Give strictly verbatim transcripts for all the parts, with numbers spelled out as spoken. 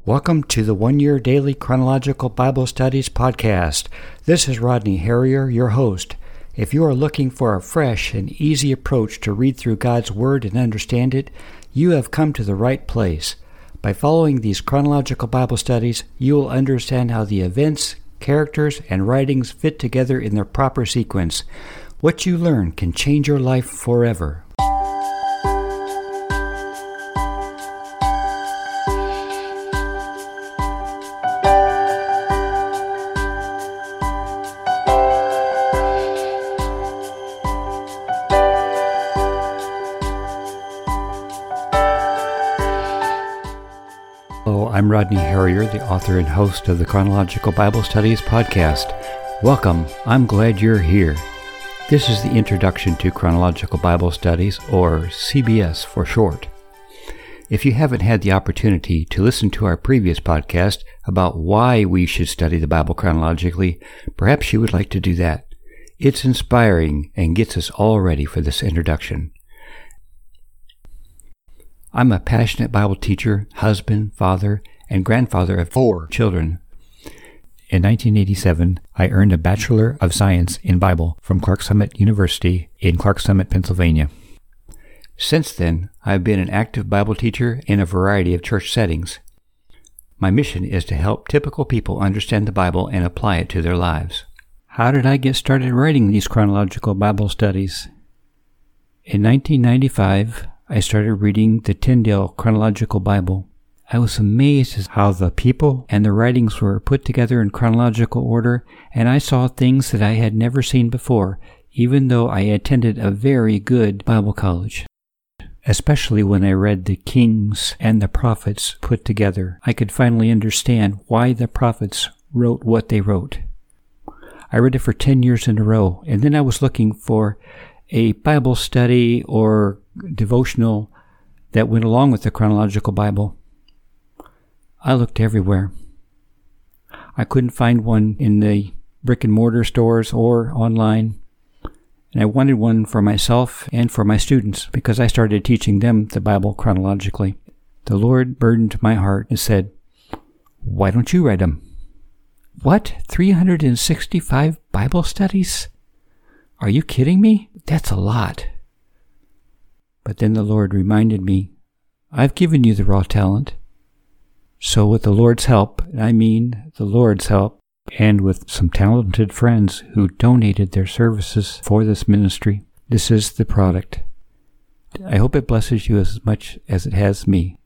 Welcome to the One Year Daily Chronological Bible Studies podcast. This is Rodney Harrier, your host. If you are looking for a fresh and easy approach to read through God's Word and understand it, you have come to the right place. By following these chronological Bible studies, you will understand how the events, characters, and writings fit together in their proper sequence. What you learn can change your life forever. Hello, I'm Rodney Harrier, the author and host of the Chronological Bible Studies podcast. Welcome. I'm glad you're here. This is the Introduction to Chronological Bible Studies, or C B S for short. If you haven't had the opportunity to listen to our previous podcast about why we should study the Bible chronologically, perhaps you would like to do that. It's inspiring and gets us all ready for this introduction. I'm a passionate Bible teacher, husband, father, and grandfather of four children. In nineteen eighty-seven, I earned a Bachelor of Science in Bible from Clarks Summit University in Clarks Summit, Pennsylvania. Since then, I've been an active Bible teacher in a variety of church settings. My mission is to help typical people understand the Bible and apply it to their lives. How did I get started writing these chronological Bible studies? In nineteen ninety-five, I started reading the Tyndale Chronological Bible. I was amazed at how the people and the writings were put together in chronological order, and I saw things that I had never seen before, even though I attended a very good Bible college. Especially when I read the Kings and the Prophets put together, I could finally understand why the prophets wrote what they wrote. I read it for ten years in a row, and then I was looking for a Bible study or devotional that went along with the chronological Bible. I looked everywhere. I couldn't find one in the brick and mortar stores or online, and I wanted one for myself and for my students because I started teaching them the Bible chronologically. The Lord burdened my heart and said, "Why don't you write them?" What? three hundred sixty-five Bible studies? Are you kidding me? That's a lot. But then the Lord reminded me, I've given you the raw talent. So with the Lord's help, and I mean the Lord's help, and with some talented friends who donated their services for this ministry, this is the product. I hope it blesses you as much as it has me.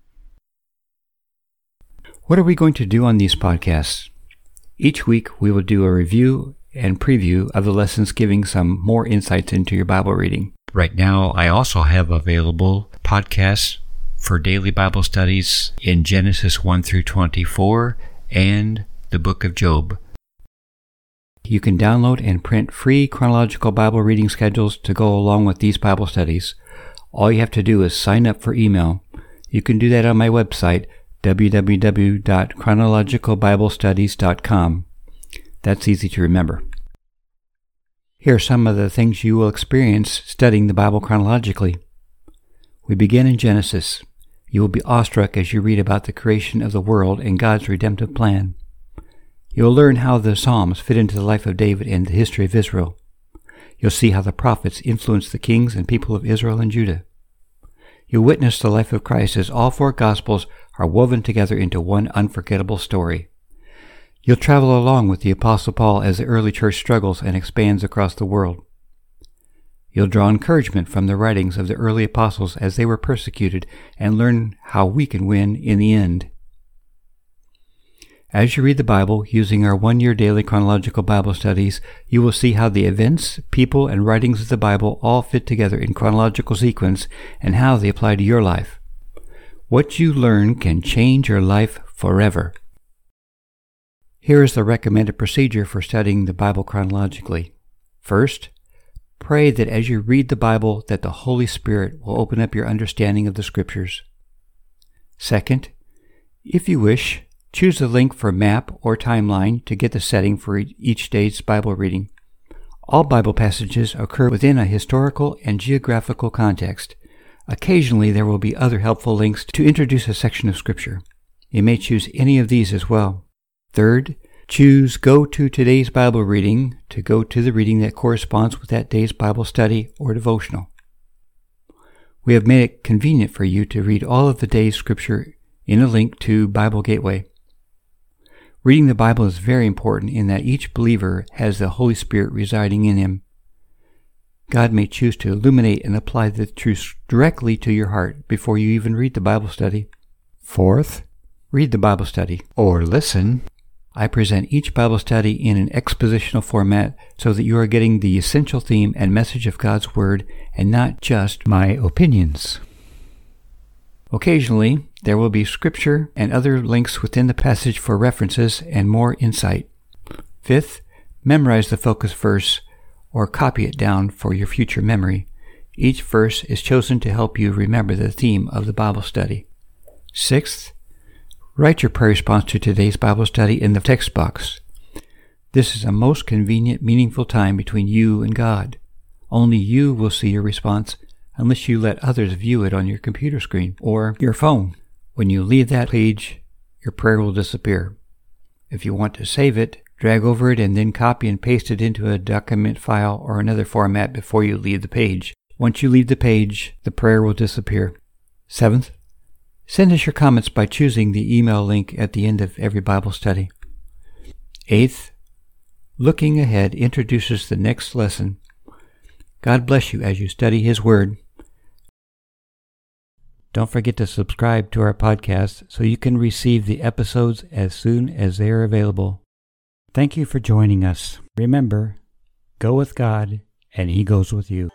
What are we going to do on these podcasts? Each week we will do a review and preview of the lessons, giving some more insights into your Bible reading. Right now, I also have available podcasts for daily Bible studies in Genesis one through twenty-four and the book of Job. You can download and print free chronological Bible reading schedules to go along with these Bible studies. All you have to do is sign up for email. You can do that on my website, w w w dot chronological bible studies dot com. That's easy to remember. Here are some of the things you will experience studying the Bible chronologically. We begin in Genesis. You will be awestruck as you read about the creation of the world and God's redemptive plan. You will learn how the Psalms fit into the life of David and the history of Israel. You'll see how the prophets influenced the kings and people of Israel and Judah. You'll witness the life of Christ as all four Gospels are woven together into one unforgettable story. You'll travel along with the Apostle Paul as the early church struggles and expands across the world. You'll draw encouragement from the writings of the early apostles as they were persecuted and learn how we can win in the end. As you read the Bible using our one-year daily chronological Bible studies, you will see how the events, people, and writings of the Bible all fit together in chronological sequence and how they apply to your life. What you learn can change your life forever. Here is the recommended procedure for studying the Bible chronologically. First, pray that as you read the Bible that the Holy Spirit will open up your understanding of the Scriptures. Second, if you wish, choose a link for map or timeline to get the setting for each day's Bible reading. All Bible passages occur within a historical and geographical context. Occasionally there will be other helpful links to introduce a section of Scripture. You may choose any of these as well. Third, choose Go to Today's Bible Reading to go to the reading that corresponds with that day's Bible study or devotional. We have made it convenient for you to read all of the day's scripture in a link to Bible Gateway. Reading the Bible is very important in that each believer has the Holy Spirit residing in him. God may choose to illuminate and apply the truths directly to your heart before you even read the Bible study. Fourth, read the Bible study or listen. I present each Bible study in an expositional format so that you are getting the essential theme and message of God's Word and not just my opinions. Occasionally, there will be scripture and other links within the passage for references and more insight. Fifth, memorize the focus verse or copy it down for your future memory. Each verse is chosen to help you remember the theme of the Bible study. Sixth, write your prayer response to today's Bible study in the text box. This is a most convenient, meaningful time between you and God. Only you will see your response unless you let others view it on your computer screen or your phone. When you leave that page, your prayer will disappear. If you want to save it, drag over it and then copy and paste it into a document file or another format before you leave the page. Once you leave the page, the prayer will disappear. Seventh, send us your comments by choosing the email link at the end of every Bible study. Eighth, looking ahead introduces the next lesson. God bless you as you study His Word. Don't forget to subscribe to our podcast so you can receive the episodes as soon as they are available. Thank you for joining us. Remember, go with God and He goes with you.